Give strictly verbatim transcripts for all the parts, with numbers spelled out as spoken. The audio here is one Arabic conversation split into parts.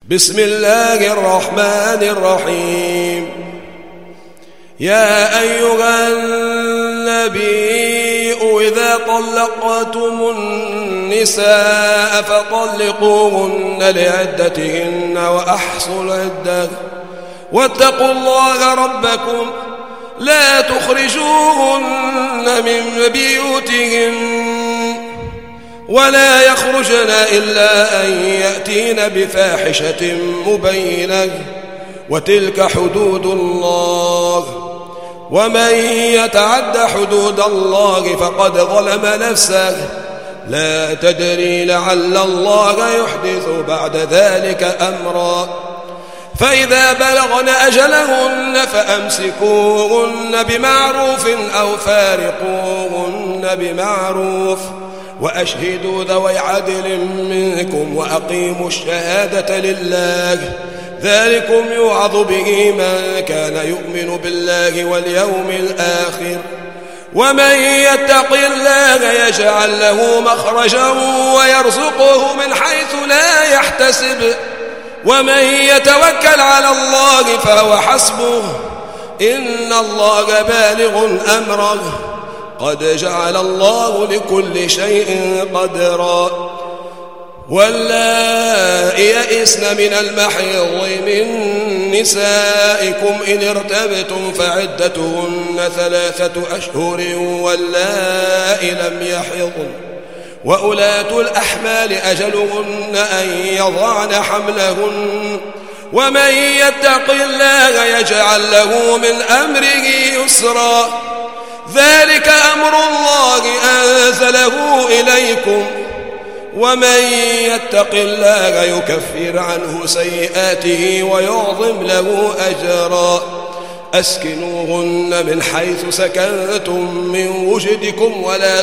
بسم الله الرحمن الرحيم. يا أيها النبي إذا طلقتم النساء فطلقوهن لعدتهن وأحصوا العدة واتقوا الله ربكم لا تخرجوهن من بيوتهن ولا يخرجن إلا أن يأتين بفاحشة مبينة وتلك حدود الله ومن يتعد حدود الله فقد ظلم نفسه لا تدري لعل الله يحدث بعد ذلك أمرا. فإذا بلغن أجلهن فأمسكوهن بمعروف أو فارقوهن بمعروف وأشهدوا ذوي عدل منكم وأقيموا الشهادة لله ذلكم يوعظ به من كان يؤمن بالله واليوم الآخر ومن يتق الله يجعل له مخرجا ويرزقه من حيث لا يحتسب ومن يتوكل على الله فهو حسبه إن الله بالغ أمره قد جعل الله لكل شيء قدرا. واللائي يئسن من المحيض من نسائكم إن ارتبتم فعدتهن ثلاثة أشهر واللائي لم يحضن وأولاة الأحمال أجلهن أن يضعن حملهن ومن يتق الله يجعل له من أمره يسرا ذلك أمر الله أنزله إليكم ومن يتق الله يكفر عنه سيئاته ويعظم له أجرا. أسكنوهن من حيث سكنتم من وجدكم ولا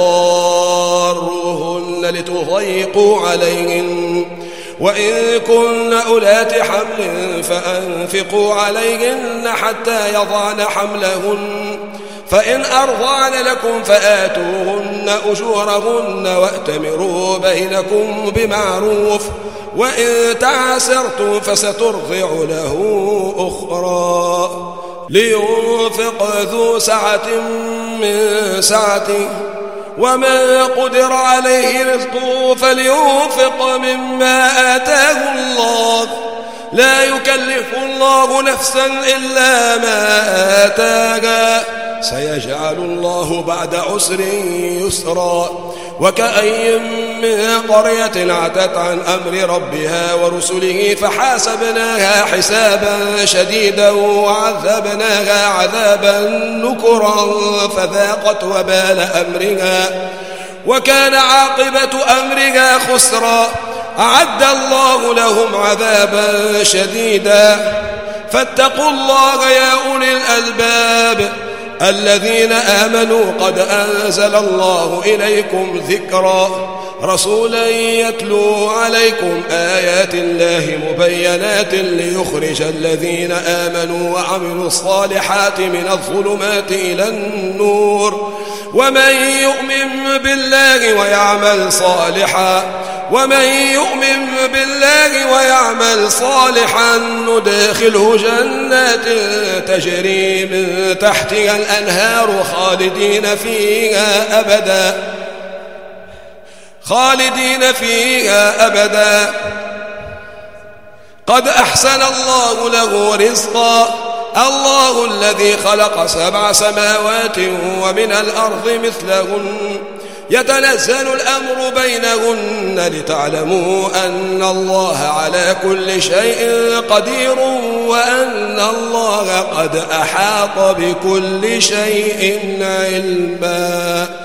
تضاروهن لتضيقوا عليهن وإن كن أولات حمل فأنفقوا عليهن حتى يضعن حملهن فإن أرضعن لكم فآتوهن أجورهن وأتمروا بينكم بمعروف وإن تعسرتم فسترضع له أخرى لينفق ذو سعة من سعته ومن قدر عليه رزقه فلينفق مما آتاه الله لا يكلف الله نفسا إلا ما آتاها سيجعل الله بعد عسر يسرا. وكأي من قرية عتت عن أمر ربها ورسله فحاسبناها حسابا شديدا وعذبناها عذابا نكرا فذاقت وبال أمرها وكان عاقبة أمرها خسرا. أعد الله لهم عذابا شديدا فاتقوا الله يا أولي الألباب الذين آمنوا قد أنزل الله إليكم ذكرا رسولا يتلو عليكم آيات الله مبينات ليخرج الذين آمنوا وعملوا الصالحات من الظلمات إلى النور ومن يؤمن بالله ويعمل صالحا ومن يؤمن بالله ويعمل صالحا ندخله جنات تجري من تحتها الأنهار خالدين فيها أبدا خالدين فيها أبدا قد أحسن الله له رزقا. الله الذي خلق سبع سماوات ومن الأرض مثلهن يتنزل الأمر بينهن لتعلموا أن الله على كل شيء قدير وأن الله قد أحاط بكل شيء علما.